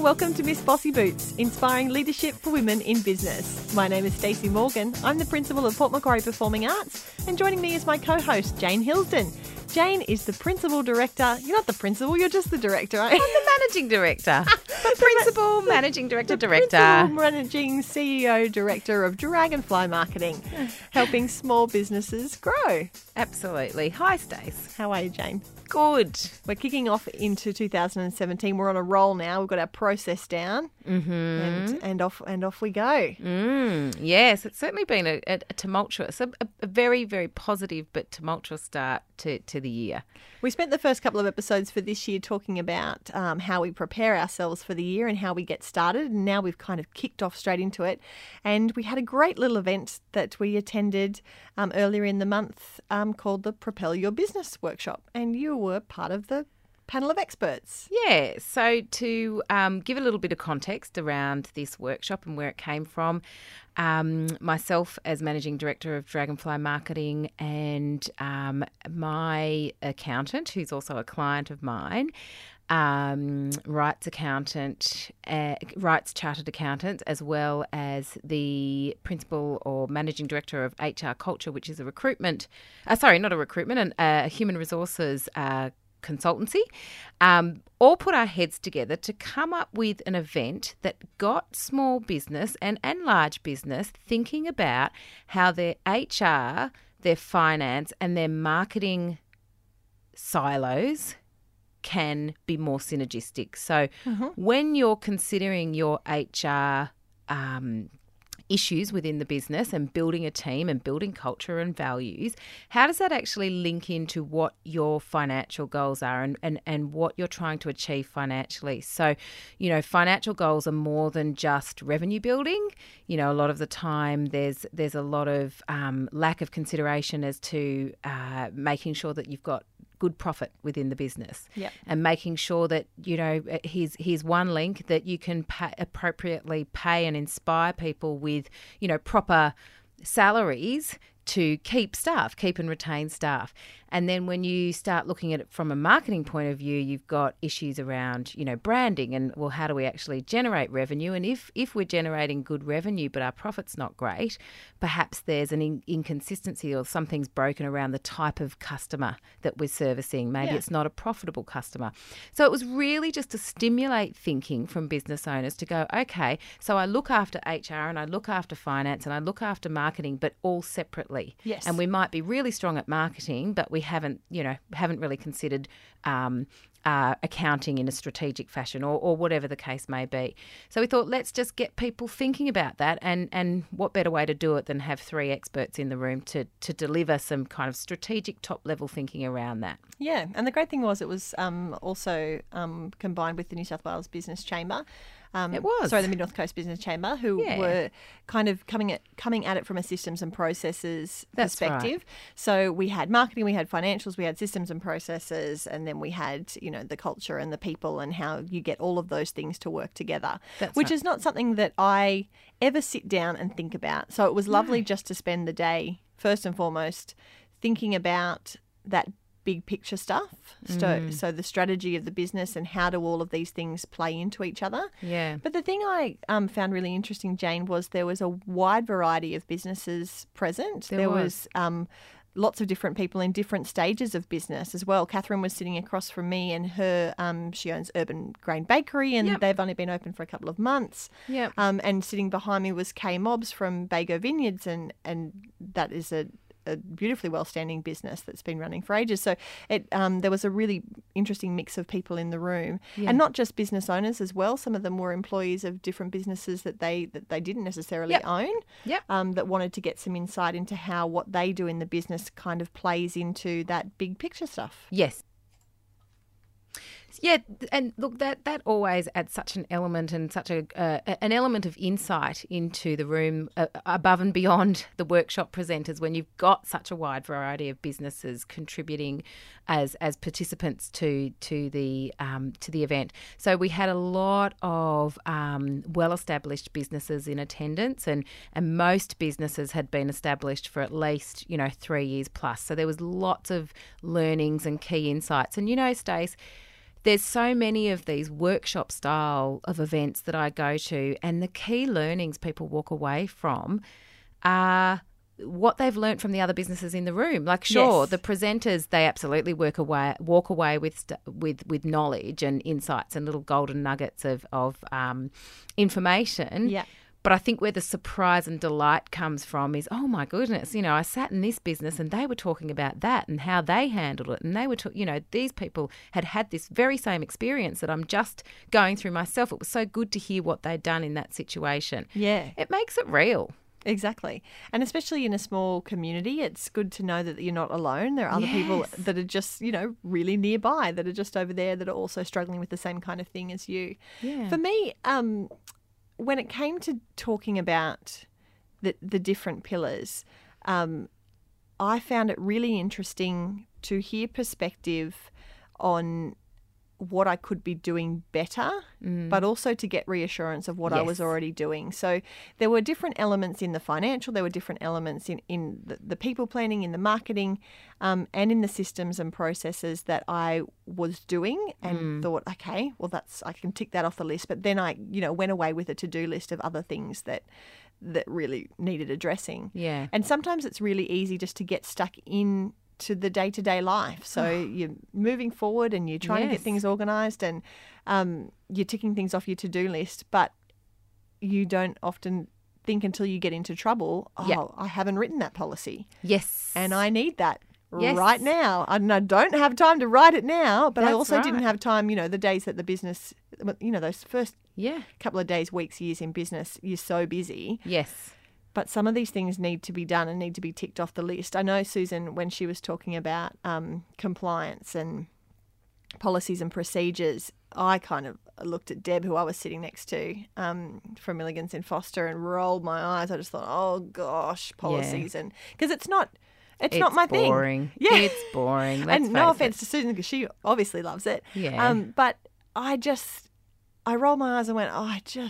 welcome to Miss Bossy Boots, inspiring leadership for women in business. My name is Stacey Morgan. I'm the principal of Port Macquarie Performing Arts, and joining me is my co-host, Jane Hilsden. Jane is the principal director. You're not the principal, you're just the director. I'm the managing director. The principal, managing director, director. Principal, managing CEO, director of Dragonfly Marketing, helping small businesses grow. Absolutely. Hi, Stace. How are you, Jane? Good. We're kicking off into 2017. We're on a roll now. We've got our process down, and off we go. Yes, it's certainly been a tumultuous, a very, very positive but tumultuous start to the year. We spent the first couple of episodes for this year talking about how we prepare ourselves for the year and how we get started, and now we've kind of kicked off straight into it. And we had a great little event that we attended earlier in the month called the Propel Your Business Workshop, and you were part of the panel of experts. Yeah, so to give a little bit of context around this workshop and where it came from, myself as Managing Director of Dragonfly Marketing and my accountant, who's also a client of mine, rights chartered accountant, as well as the principal or managing director of HR Culture, which is a human resources consultancy, all put our heads together to come up with an event that got small business and large business thinking about how their HR, their finance and their marketing silos can be more synergistic. So when you're considering your HR issues within the business and building a team and building culture and values, how does that actually link into what your financial goals are and what you're trying to achieve financially? So, financial goals are more than just revenue building. A lot of the time there's a lot of lack of consideration as to making sure that you've got good profit within the business, and making sure that here's one link that you can appropriately pay and inspire people with proper salaries to keep and retain staff. And then when you start looking at it from a marketing point of view, you've got issues around, branding and, well, how do we actually generate revenue? And if we're generating good revenue but our profit's not great, perhaps there's an inconsistency or something's broken around the type of customer that we're servicing. Maybe it's not a profitable customer. So it was really just to stimulate thinking from business owners to go, okay, so I look after HR and I look after finance and I look after marketing, but all separately. Yes. And we might be really strong at marketing, but we haven't really considered accounting in a strategic fashion or whatever the case may be. So we thought, let's just get people thinking about that, and what better way to do it than have three experts in the room to deliver some kind of strategic top-level thinking around that. Yeah, and the great thing was it was also combined with the New South Wales Business Chamber. It was. Sorry, the Mid-North Coast Business Chamber, who were kind of coming at it from a systems and processes perspective. Right. So we had marketing, we had financials, we had systems and processes, and then we had, the culture and the people and how you get all of those things to work together, which is not something that I ever sit down and think about. So it was lovely just to spend the day, first and foremost, thinking about that big picture stuff. So the strategy of the business and how do all of these things play into each other. Yeah. But the thing I found really interesting, Jane, was there was a wide variety of businesses present. There was lots of different people in different stages of business as well. Catherine was sitting across from me, and her she owns Urban Grain Bakery, and they've only been open for a couple of months. Yep. And sitting behind me was Kay Mobbs from Bago Vineyards, and that is a beautifully well-standing business that's been running for ages. So there was a really interesting mix of people in the room, and not just business owners as well. Some of them were employees of different businesses that they didn't necessarily own, that wanted to get some insight into how what they do in the business kind of plays into that big picture stuff. Yes. Yeah, and look, that always adds such an element and such an element of insight into the room above and beyond the workshop presenters when you've got such a wide variety of businesses contributing as participants to the event. So we had a lot of well-established businesses in attendance, and most businesses had been established for at least 3 years plus. So there was lots of learnings and key insights. And Stace, there's so many of these workshop style of events that I go to, and the key learnings people walk away from are what they've learnt from the other businesses in the room. Like, sure, Yes. the presenters, they absolutely walk away with knowledge and insights and little golden nuggets of information. Yeah. But I think where the surprise and delight comes from is, oh my goodness, I sat in this business and they were talking about that and how they handled it. And they were, these people had this very same experience that I'm just going through myself. It was so good to hear what they'd done in that situation. Yeah. It makes it real. Exactly. And especially in a small community, it's good to know that you're not alone. There are other people Yes. that are just, really nearby, that are just over there, that are also struggling with the same kind of thing as you. Yeah. For me, when it came to talking about the different pillars, I found it really interesting to hear perspective on what I could be doing better, but also to get reassurance of what I was Yes. already doing. So there were different elements in the financial, there were different elements in the people planning, in the marketing, and in the systems and processes that I was doing and thought, okay, well, I can tick that off the list. But then I, went away with a to-do list of other things that really needed addressing. Yeah. And sometimes it's really easy just to get stuck in to the day-to-day life. So you're moving forward and you're trying to get Yes. things organised and you're ticking things off your to-do list, but you don't often think until you get into trouble, Yeah. I haven't written that policy Yes. and I need that Yes. right now. And I don't have time to write it now, but I That's also didn't right. have time, the days that the business, those first Yeah. couple of days, weeks, years in business, you're so busy. Yes. But some of these things need to be done and need to be ticked off the list. I know Susan, when she was talking about compliance and policies and procedures, I kind of looked at Deb, who I was sitting next to from Milligans in Foster, and rolled my eyes. I just thought, oh gosh, policies, and because it's not my thing. Boring. Yeah, It's boring. Let's and no face offense it. to Susan, because she obviously loves it. Yeah. But I rolled my eyes and went,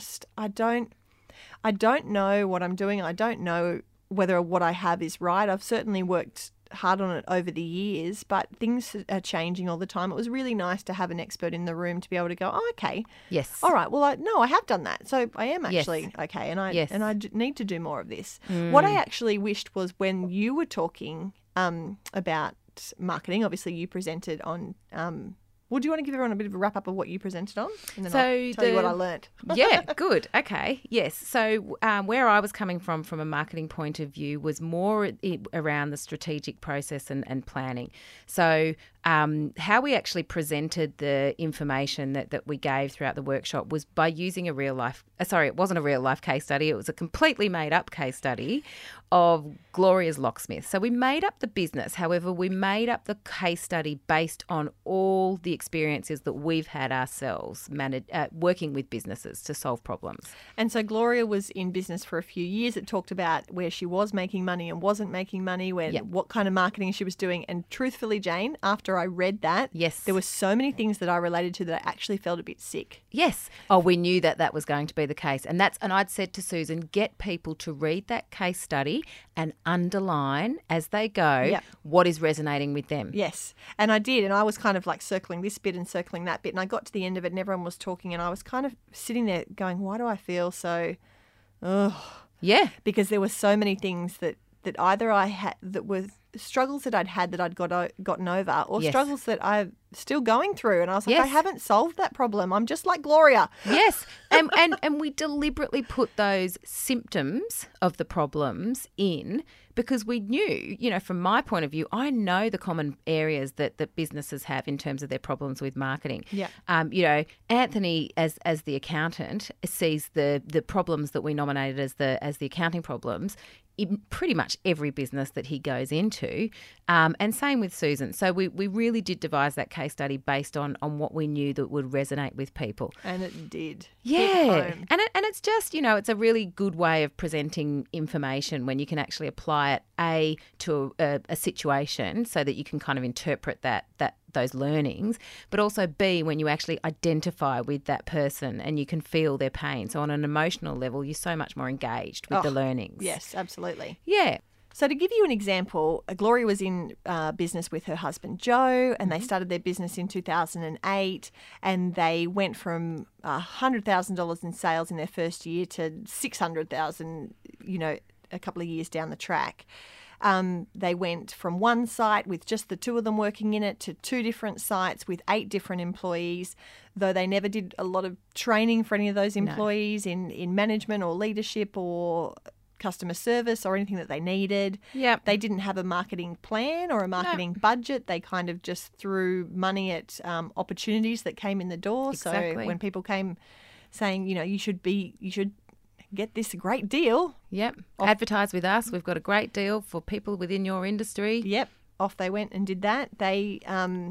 I don't know what I'm doing. I don't know whether what I have is right. I've certainly worked hard on it over the years, but things are changing all the time. It was really nice to have an expert in the room to be able to go, oh, okay, Yes. all right, well, I have done that. So I am Yes. actually okay, and Yes. I need to do more of this. What I actually wished was when you were talking about marketing, obviously you presented on well, do you want to give everyone a bit of a wrap up of what you presented on? And then I'll tell you what I learnt. Yeah, good. Okay. Yes. So where I was coming from a marketing point of view was more around the strategic process and planning. So how we actually presented the information that we gave throughout the workshop was by using it wasn't a real life case study. It was a completely made up case study of Gloria's Locksmith. So we made up the business. However, we made up the case study based on all the experiences that we've had ourselves working with businesses to solve problems. And so Gloria was in business for a few years. It talked about where she was making money and wasn't making money, what kind of marketing she was doing. And truthfully, Jane, after I read that, Yes. there were so many things that I related to that I actually felt a bit sick. Yes. Oh, we knew that was going to be the case. And I'd said to Susan, get people to read that case study and underline as they go Yep. what is resonating with them. Yes. And I did. And I was kind of like circling this bit and circling that bit. And I got to the end of it and everyone was talking and I was kind of sitting there going, why do I feel so, Yeah. because there were so many things that either I had that were struggles that I'd gotten over or Yes. struggles that I'm still going through. And I was like, Yes. I haven't solved that problem. I'm just like Gloria. Yes. And we deliberately put those symptoms of the problems in because we knew, from my point of view, I know the common areas that businesses have in terms of their problems with marketing. Yeah. Anthony, as the accountant, sees the problems that we nominated as the accounting problems in pretty much every business that he goes into, and same with Susan. So we really did devise that case study based on what we knew that would resonate with people. And it did. Yeah, Hit home. and it's just it's a really good way of presenting information when you can actually apply it to a situation so that you can kind of interpret those learnings, but also B, when you actually identify with that person and you can feel their pain. So on an emotional level, you're so much more engaged with the learnings. Yes, absolutely. Yeah. So to give you an example, Gloria was in business with her husband Joe, and they started their business in 2008, and they went from $100,000 in sales in their first year to $600,000, a couple of years down the track. They went from one site with just the two of them working in it to 2 different sites with 8 different employees, though they never did a lot of training for any of those employees in management or leadership or customer service or anything that they needed. Yep. They didn't have a marketing plan or a marketing budget. They kind of just threw money at opportunities that came in the door. Exactly. So when people came saying, you should get this great deal. Yep. Advertise with us. We've got a great deal for people within your industry. Yep. Off they went and did that. They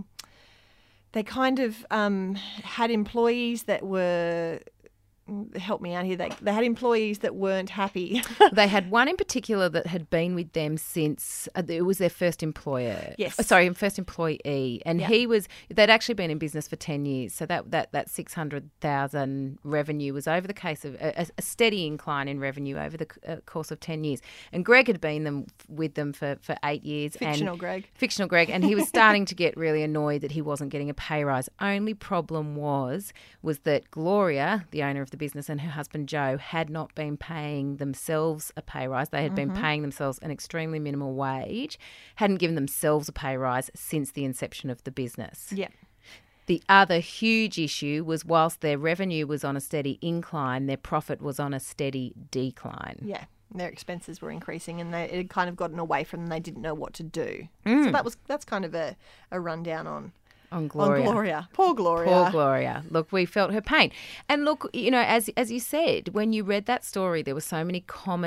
kind of had employees that were, help me out here, they had employees that weren't happy. They had one in particular that had been with them since it was their first employer. Yes. First employee. And they'd actually been in business for 10 years. So that 600,000 revenue was over the case of a steady incline in revenue over the course of 10 years. And Greg had been with them for 8 years. Fictional Greg. And he was starting to get really annoyed that he wasn't getting a pay rise. Only problem was that Gloria, the owner of the business, and her husband Joe had not been paying themselves a pay rise. They had been paying themselves an extremely minimal wage, hadn't given themselves a pay rise since the inception of the business. Yeah. The other huge issue was whilst their revenue was on a steady incline, their profit was on a steady decline. Yeah. Their expenses were increasing, and it had kind of gotten away from them. They didn't know what to do. So that's kind of a rundown on Gloria. Poor Gloria. Poor Gloria. Look, we felt her pain. And look, as you said, when you read that story, there were so many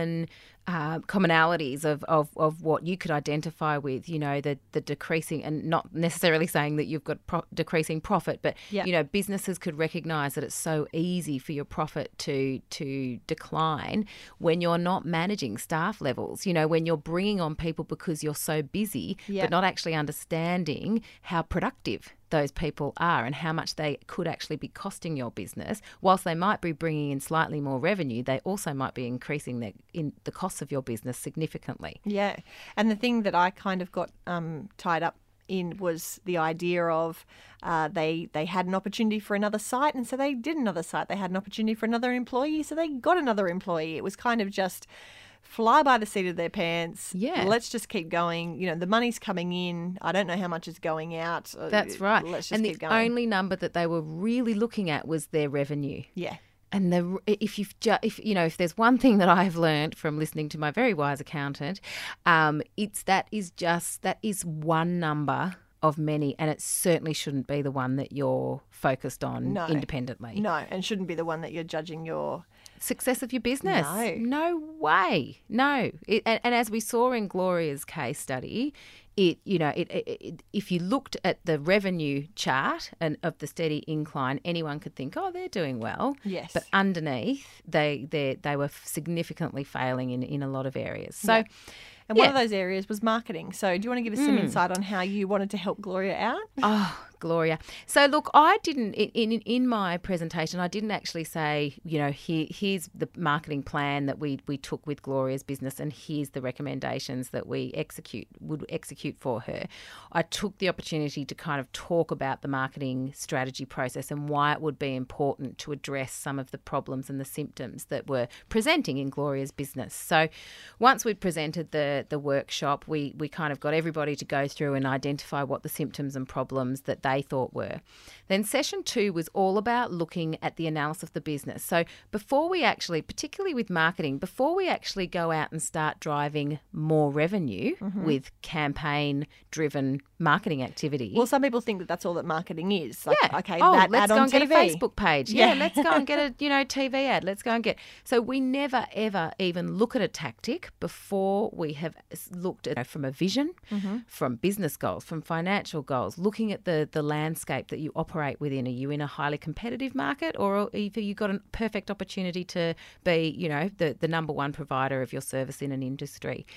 commonalities of what you could identify with, the decreasing, and not necessarily saying that you've got decreasing profit, but, businesses could recognise that it's so easy for your profit to decline when you're not managing staff levels, when you're bringing on people because you're so busy, but not actually understanding how productive those people are and how much they could actually be costing your business. Whilst they might be bringing in slightly more revenue, they also might be increasing the costs of your business significantly. Yeah. And the thing that I kind of got tied up in was the idea of they had an opportunity for another site, and so they did another site. They had an opportunity for another employee, so they got another employee. It was kind of just fly by the seat of their pants. Yeah. Let's just keep going. The money's coming in. I don't know how much is going out. That's right. Let's just and keep the going. only number that they were really looking at was their revenue. Yeah. And if there's one thing that I've learned from listening to my very wise accountant, it's that is one number of many, and it certainly shouldn't be the one that you're focused on independently. No, and shouldn't be the one that you're judging your success of your business. No way. No. And as we saw in Gloria's case study, if you looked at the revenue chart and of the steady incline, anyone could think, oh, they're doing well. Yes. But underneath, they were significantly failing in a lot of areas. So. Yeah. And one of those areas was marketing. So do you want to give us some insight on how you wanted to help Gloria out? Oh, Gloria. So look, I didn't, in my presentation, I didn't actually say, here's the marketing plan that we took with Gloria's business, and here's the recommendations that we would execute for her. I took the opportunity to kind of talk about the marketing strategy process and why it would be important to address some of the problems and the symptoms that were presenting in Gloria's business. So once we'd presented the workshop, we kind of got everybody to go through and identify what the symptoms and problems that they thought were. Then session 2 was all about looking at the analysis of the business. So before we actually, particularly with marketing, before we actually go out and start driving more revenue with campaign-driven marketing activity. Well, some people think that that's all that marketing is. Like, yeah. Okay, let's ad go on and TV. get a Facebook page. Yeah, let's go and get a TV ad. Let's go and get. So we never ever even look at a tactic before we have looked at from a vision, from business goals, from financial goals, looking at the landscape that you operate within. Are you in a highly competitive market, or have you got a perfect opportunity to be, the number one provider of your service in an industry?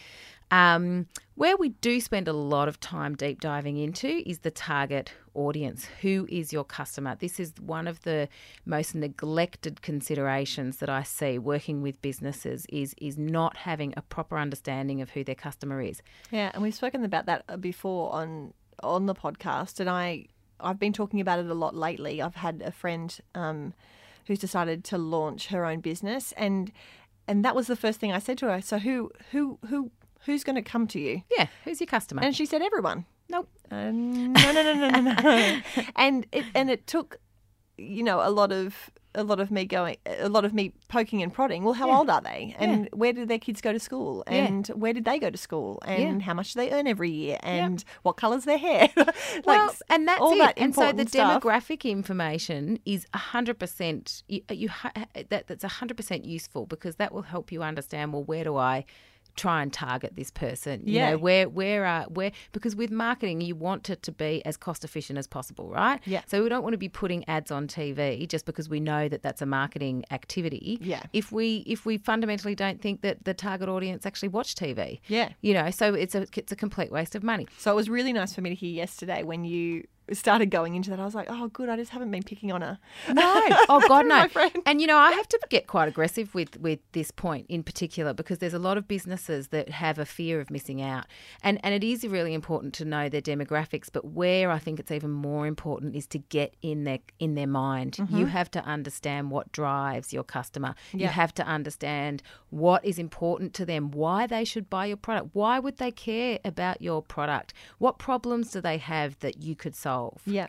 Where we do spend a lot of time deep diving into is the target audience. Who is your customer? This is one of the most neglected considerations that I see working with businesses is not having a proper understanding of who their customer is. Yeah, and we've spoken about that before on the podcast, and I've been talking about it a lot lately. I've had a friend who's decided to launch her own business, and that was the first thing I said to her. So who's going to come to you? Yeah, who's your customer? And she said everyone. Nope. No. And it took, a lot of me poking and prodding. Well, how old are they? And where did their kids go to school? And where did they go to school? And how much do they earn every year? And what colour's their hair? And that's all it. That and so the stuff. demographic information is 100%. That's 100% useful because that will help you understand. Well, where do I try and target this person? You know, where because with marketing you want it to be as cost efficient as possible, right? Yeah. So we don't want to be putting ads on TV just because we know that that's a marketing activity. Yeah. If we fundamentally don't think that the target audience actually watch TV. Yeah. So it's a complete waste of money. So it was really nice for me to hear yesterday when you started going into that. I was like, oh, good. I just haven't been picking on her. No. Oh, God, no. My friend. And, I have to get quite aggressive with this point in particular because there's a lot of businesses that have a fear of missing out. And it is really important to know their demographics, but where I think it's even more important is to get in their mind. Mm-hmm. You have to understand what drives your customer. Yeah. You have to understand what is important to them, why they should buy your product. Why would they care about your product? What problems do they have that you could solve? Yeah.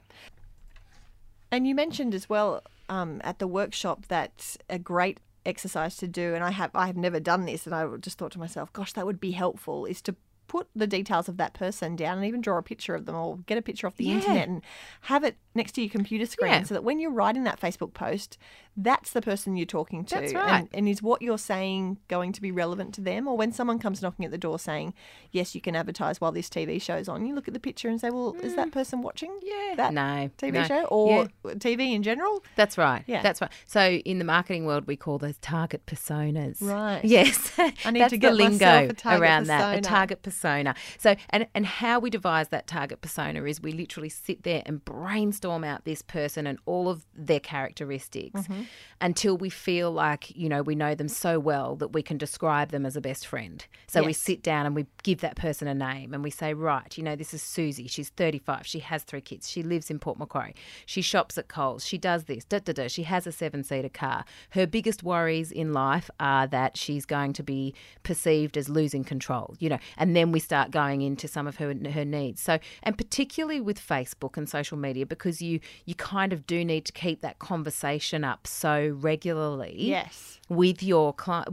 And you mentioned as well at the workshop that a great exercise to do, and I have never done this, and I just thought to myself, gosh, that would be helpful, is to put the details of that person down and even draw a picture of them or get a picture off the internet and have it next to your computer screen so that when you're writing that Facebook post, that's the person you're talking to. That's right. And is what you're saying going to be relevant to them? Or when someone comes knocking at the door saying, yes, you can advertise while this TV show's on, you look at the picture and say, well, is that person watching that TV show or TV in general? That's right. Yeah. That's right. So in the marketing world, we call those target personas. Right. Yes. I need That's to get the lingo myself a target around persona. that, a target persona. So, and how we devise that target persona is we literally sit there and brainstorm out this person and all of their characteristics until we feel like, we know them so well that we can describe them as a best friend. So we sit down and we give that person a name and we say, right, this is Susie. She's 35. She has 3 kids. She lives in Port Macquarie. She shops at Coles. She does this. She has a 7-seater car. Her biggest worries in life are that she's going to be perceived as losing control, and then we start going into some of her needs. So, and particularly with Facebook and social media, because you kind of do need to keep that conversation up so regularly with your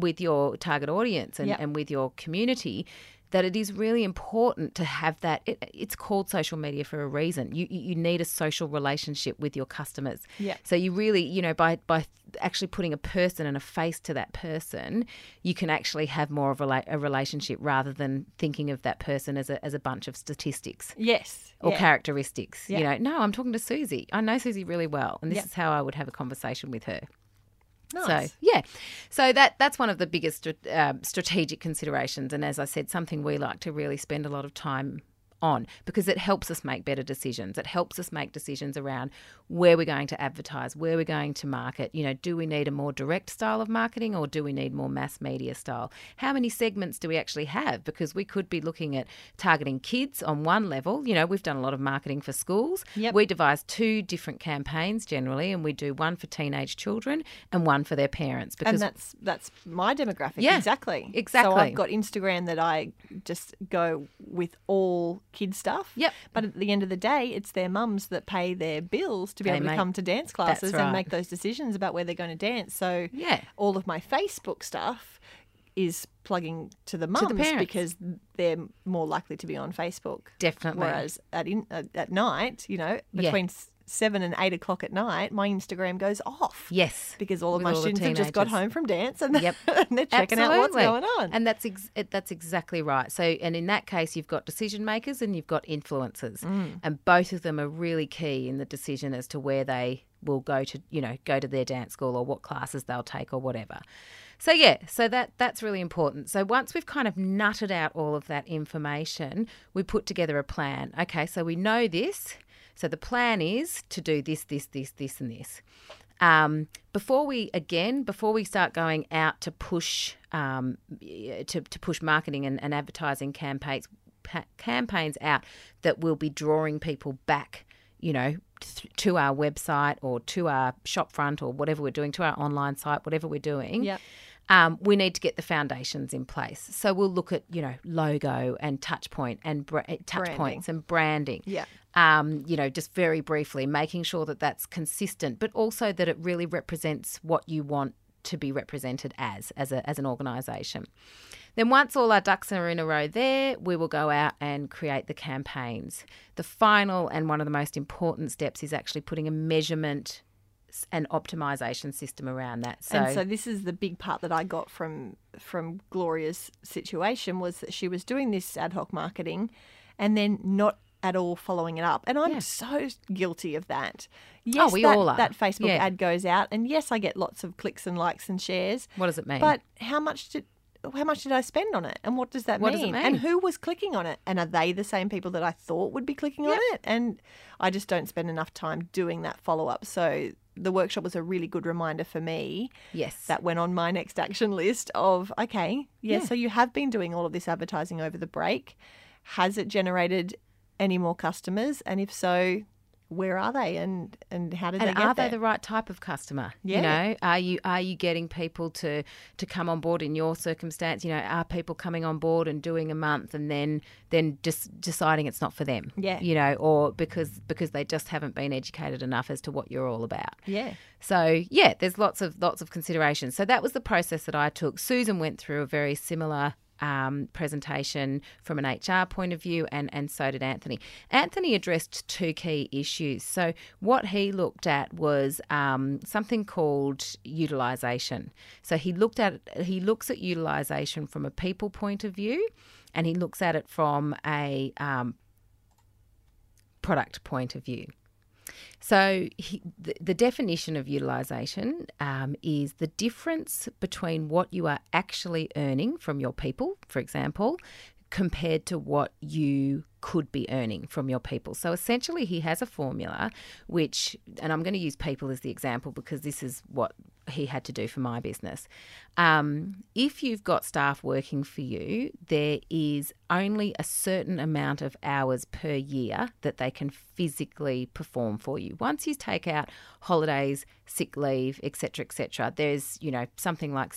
target audience and with your community, that it is really important to have that. It's called social media for a reason. You need a social relationship with your customers. Yeah. So you really, by actually putting a person and a face to that person, you can actually have more of a relationship rather than thinking of that person as a bunch of statistics. Yes. Or characteristics. Yeah. No, I'm talking to Susie. I know Susie really well, and this is how I would have a conversation with her. Nice. So that's one of the biggest strategic considerations, and as I said, something we like to really spend a lot of time on because it helps us make better decisions. It helps us make decisions around where we're going to advertise, where we're going to market. Do we need a more direct style of marketing or do we need more mass media style? How many segments do we actually have? Because we could be looking at targeting kids on one level. We've done a lot of marketing for schools. Yep. We devise 2 different campaigns generally, and we do one for teenage children and one for their parents. Because and that's my demographic. Yeah, exactly. exactly. So I've got Instagram that I just go with all kid stuff. Yep. But at the end of the day, it's their mums that pay their bills to be able to come to dance classes right. and make those decisions about where they're going to dance. So Yeah. all of my Facebook stuff is plugging to the mums parents. because they're more likely to be on Facebook. Definitely. Whereas at night, between 7 and 8 o'clock at night, my Instagram goes off. Yes. Because all of With my all the students have just got teenagers. home from dance and, Yep. and they're checking out what's going on. And that's exactly right. So, and in that case, you've got decision makers and you've got influencers, and both of them are really key in the decision as to where they will go to their dance school or what classes they'll take or whatever. So so that's really important. So once we've kind of nutted out all of that information, we put together a plan. Okay, so we know this. So the plan is to do this, this, and this. Before we start going out to push to push marketing and advertising campaigns out that will be drawing people back, to our website or to our shop front or whatever we're doing, to our online site, whatever we're doing. Yep. We need to get the foundations in place. So we'll look at, logo and touch points and branding. Yeah. Just very briefly, making sure that that's consistent, but also that it really represents what you want to be represented as an organisation. Then once all our ducks are in a row there, we will go out and create the campaigns. The final and one of the most important steps is actually putting a measurement and optimization system around that. So this is the big part that I got from Gloria's situation, was that she was doing this ad hoc marketing and then not at all following it up. And I'm so guilty of that. Yes, we all are. That Facebook ad goes out, and yes, I get lots of clicks and likes and shares. What does it mean? But how much did I spend on it? And what does that mean? What does it mean? And who was clicking on it? And are they the same people that I thought would be clicking on it? And I just don't spend enough time doing that follow-up. So the workshop was a really good reminder for me. Yes. That went on my next action list of, so you have been doing all of this advertising over the break. Has it generated any more customers? And if so, where are they and how did they get there? And are they the right type of customer? Yeah. Are you getting people to come on board in your circumstance? Are people coming on board and doing a month and then just deciding it's not for them? Yeah. Or because they just haven't been educated enough as to what you're all about. Yeah. So there's lots of considerations. So that was the process that I took. Susan went through a very similar presentation from an HR point of view, and so did Anthony. Anthony addressed two key issues. So what he looked at was something called utilisation. So he looks at utilisation from a people point of view, and he looks at it from a product point of view. So the definition of utilisation is the difference between what you are actually earning from your people, for example, compared to what you could be earning from your people. So essentially he has a formula which, and I'm going to use people as the example because this is what he had to do for my business. If you've got staff working for you, there is only a certain amount of hours per year that they can physically perform for you. Once you take out holidays, sick leave, etc., there's, something like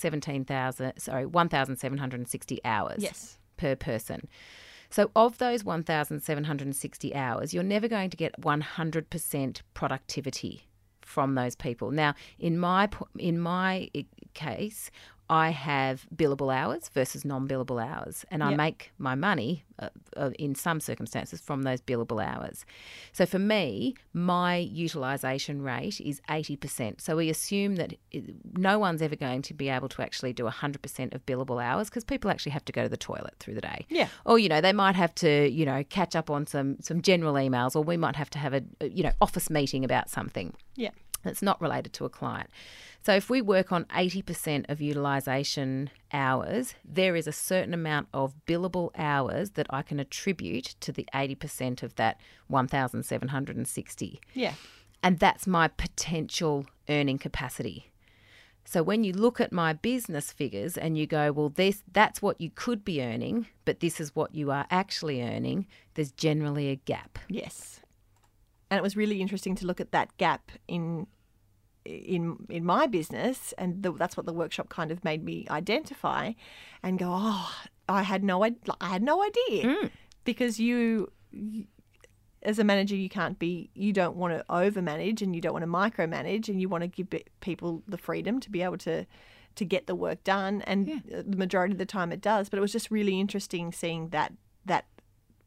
1,760 hours per person. So of those 1,760 hours, you're never going to get 100% productivity from those people. Now, in my case, I have billable hours versus non-billable hours, and I make my money in some circumstances from those billable hours. So for me, my utilisation rate is 80%. So we assume that no one's ever going to be able to actually do 100% of billable hours because people actually have to go to the toilet through the day. Yeah. Or, they might have to, catch up on some general emails, or we might have to have a, office meeting about something. Yeah. That's not related to a client. So if we work on 80% of utilisation hours, there is a certain amount of billable hours that I can attribute to the 80% of that 1,760. Yeah. And that's my potential earning capacity. So when you look at my business figures and you go, well, that's what you could be earning, but this is what you are actually earning, there's generally a gap. Yes. And it was really interesting to look at that gap in my business, and that's what the workshop kind of made me identify and go, I had no idea. Because you as a manager, you don't want to overmanage and you don't want to micromanage, and you want to give people the freedom to be able to get the work done, and the majority of the time it does. But it was just really interesting seeing that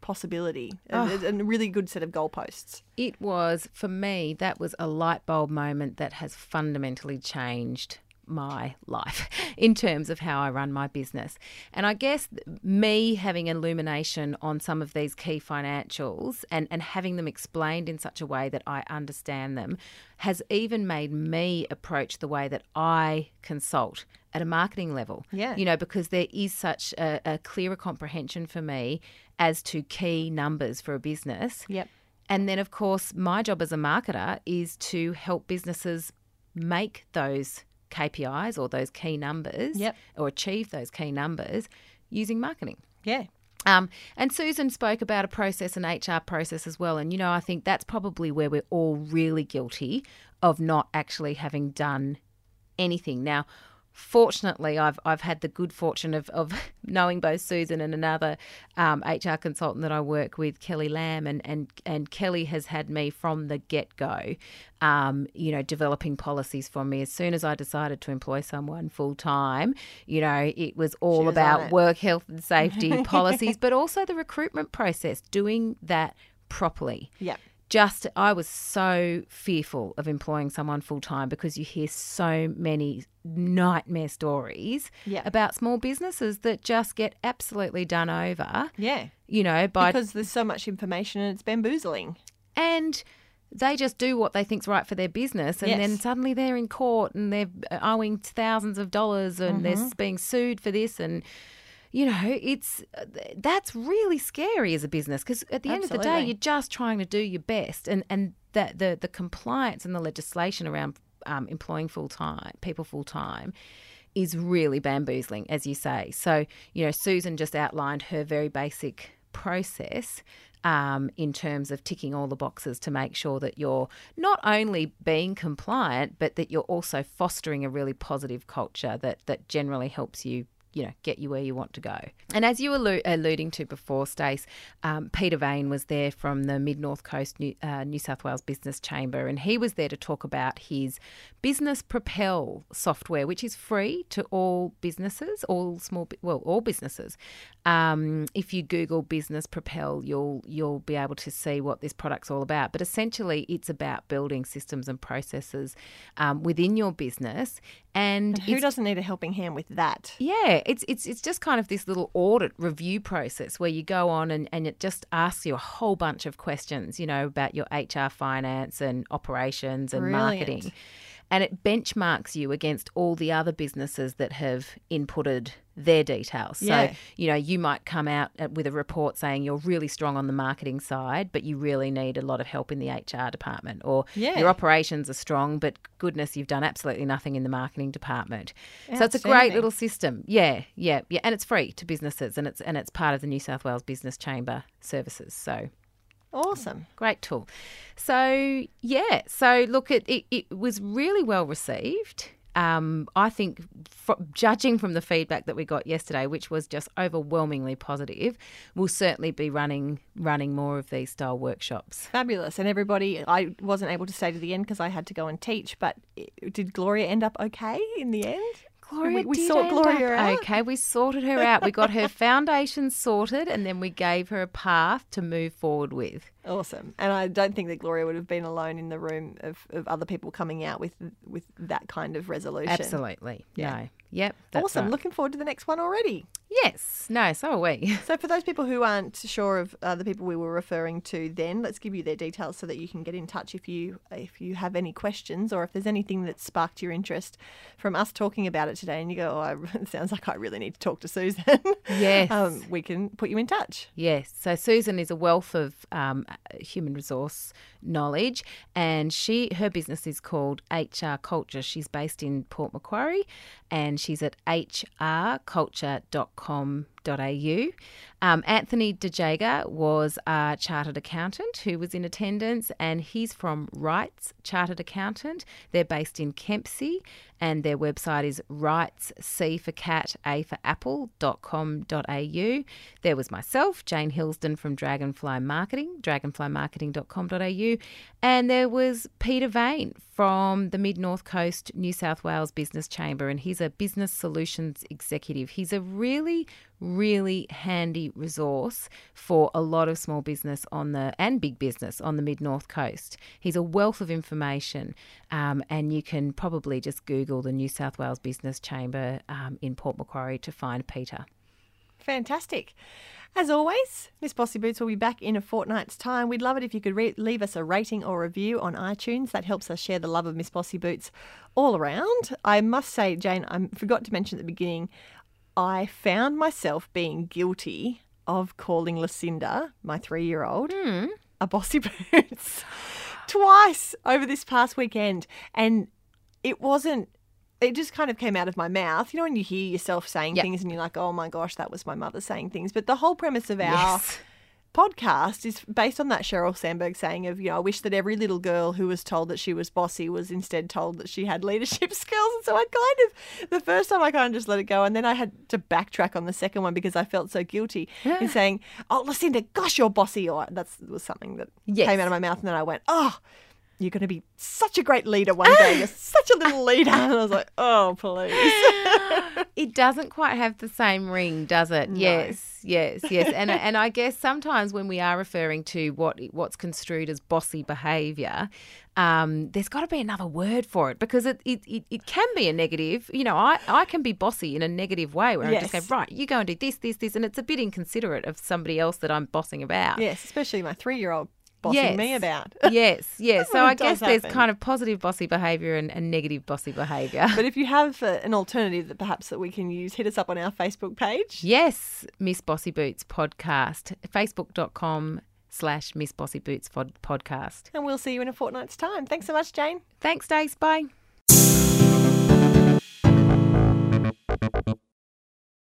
possibility, a really good set of goalposts. It was, for me, that was a light bulb moment that has fundamentally changed my life in terms of how I run my business. And I guess me having illumination on some of these key financials and having them explained in such a way that I understand them has even made me approach the way that I consult at a marketing level. Yeah. You know, because there is such a clearer comprehension for me as to key numbers for a business. Yep. And then, of course, my job as a marketer is to help businesses make those KPIs or those key numbers or achieve those key numbers using marketing. Yeah. And Susan spoke about a process, an HR process as well. And, you know, I think that's probably where we're all really guilty of not actually having done anything. Now, fortunately, I've had the good fortune of knowing both Susan and another HR consultant that I work with, Kelly Lamb, and Kelly has had me from the get-go, you know, developing policies for me. As soon as I decided to employ someone full-time, you know, it was all about work health and safety policies, but also the recruitment process, doing that properly. Yeah. I was so fearful of employing someone full-time because you hear so many nightmare stories about small businesses that just get absolutely done over. Yeah. You know, because there's so much information and it's bamboozling. And they just do what they think's right for their business, and then suddenly they're in court and they're owing thousands of dollars and they're being sued for this, and you know, that's really scary as a business because at the end of the day, you're just trying to do your best, and that the compliance and the legislation around employing people full time is really bamboozling, as you say. So, you know, Susan just outlined her very basic process in terms of ticking all the boxes to make sure that you're not only being compliant, but that you're also fostering a really positive culture that generally helps you, you know, get you where you want to go. And as you were alluding to before, Stace, Peter Vane was there from the Mid-North Coast New South Wales Business Chamber, and he was there to talk about his Business Propel software, which is free to all businesses, all businesses. If you Google Business Propel, you'll be able to see what this product's all about. But essentially, it's about building systems and processes within your business. And who doesn't need a helping hand with that? Yeah, it's just kind of this little audit review process where you go on and it just asks you a whole bunch of questions, you know, about your HR, finance and operations and marketing. And it benchmarks you against all the other businesses that have inputted their details. So, you know, you might come out with a report saying you're really strong on the marketing side, but you really need a lot of help in the HR department. Or your operations are strong, but goodness, you've done absolutely nothing in the marketing department. So it's a great little system. Yeah. And it's free to businesses, and it's part of the New South Wales Business Chamber services. So awesome. Great tool. So, look, it was really well received. I think judging from the feedback that we got yesterday, which was just overwhelmingly positive, we'll certainly be running more of these style workshops. Fabulous. And everybody, I wasn't able to stay to the end because I had to go and teach, but did Gloria end up okay in the end? Gloria we sorted Gloria out. Okay, we sorted her out. We got her foundation sorted, and then we gave her a path to move forward with. Awesome. And I don't think that Gloria would have been alone in the room of other people coming out with that kind of resolution. Absolutely. Yeah. No. Yep. Awesome. Right. Looking forward to the next one already. Yes. No, so are we. So for those people who aren't sure of the people we were referring to then, let's give you their details so that you can get in touch if you have any questions or if there's anything that sparked your interest from us talking about it today and you go, it sounds like I really need to talk to Susan. Yes. We can put you in touch. Yes. So Susan is a wealth of human resource knowledge, and her business is called HR Culture. She's based in Port Macquarie, and she's at hrculture.com.au. Anthony DeJager was a chartered accountant who was in attendance, and he's from Wrights Chartered Accountant. They're based in Kempsey, and their website is Wrights, C for cat, A for apple.com.au. There was myself, Jane Hilsden from Dragonfly Marketing, dragonflymarketing.com.au, and there was Peter Vane from the Mid-North Coast New South Wales Business Chamber, and he's a business solutions executive. He's a really, really handy resource for a lot of small business and big business on the Mid-North Coast. He's a wealth of information, and you can probably just Google the New South Wales Business Chamber in Port Macquarie to find Peter. Fantastic. As always, Miss Bossy Boots will be back in a fortnight's time. We'd love it if you could leave us a rating or review on iTunes. That helps us share the love of Miss Bossy Boots all around. I must say, Jane, I forgot to mention at the beginning, I found myself being guilty of calling Lucinda, my 3-year-old, a Bossy Boots twice over this past weekend. And it just kind of came out of my mouth. You know, when you hear yourself saying things and you're like, oh my gosh, that was my mother saying things. But the whole premise of our podcast is based on that Sheryl Sandberg saying of, I wish that every little girl who was told that she was bossy was instead told that she had leadership skills. And so the first time I kind of just let it go. And then I had to backtrack on the second one because I felt so guilty in saying, oh, Lucinda, gosh, you're bossy. Or that was something that came out of my mouth. And then I went, oh, you're going to be such a great leader one day. You're such a little leader. And I was like, oh, please. It doesn't quite have the same ring, does it? No. Yes. And I guess sometimes when we are referring to what's construed as bossy behaviour, there's got to be another word for it because it can be a negative. I can be bossy in a negative way where I just go, right, you go and do this, and it's a bit inconsiderate of somebody else that I'm bossing about. Yes, especially my 3-year-old. Bossing me about. Yes. So I guess there's kind of positive bossy behaviour and negative bossy behaviour. But if you have an alternative that perhaps that we can use, hit us up on our Facebook page. Yes, Miss Bossy Boots Podcast, facebook.com/Miss Bossy Boots Podcast. And we'll see you in a fortnight's time. Thanks so much, Jane. Thanks, Dace. Bye.